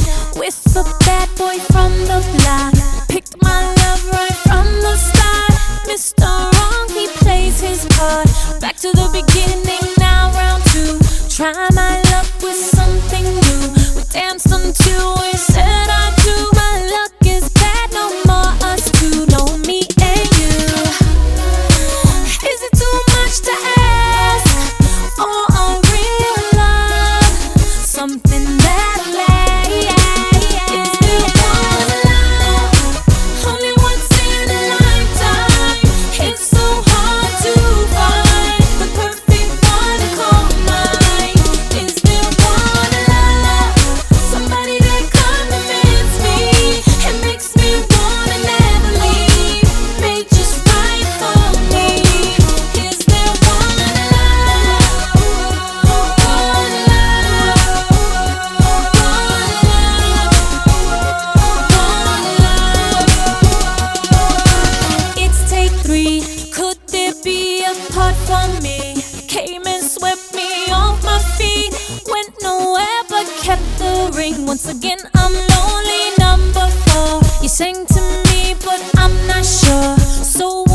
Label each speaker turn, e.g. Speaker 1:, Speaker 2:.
Speaker 1: with a bad boy from the block. Picked my love right from the start. Mr. Wrong, he plays his part. Back to the beginning, now round two. Try my luck with something new. We danced until we said I do. My luck is bad, no more us two. No, me and you. Is it too much to ask for a real love? Something that lasts. Is there one love? Only once in a lifetime. It's so hard to find the perfect one to call mine. Is there one love? Somebody that compliments me and makes me wanna never leave. Made just right for me. Is there one love? One love. It's take three. Could there be a part for me? Came and swept me off my feet. Went nowhere but kept the ring. Once again, I'm lonely, number 4. You sang to me, but I'm not sure. So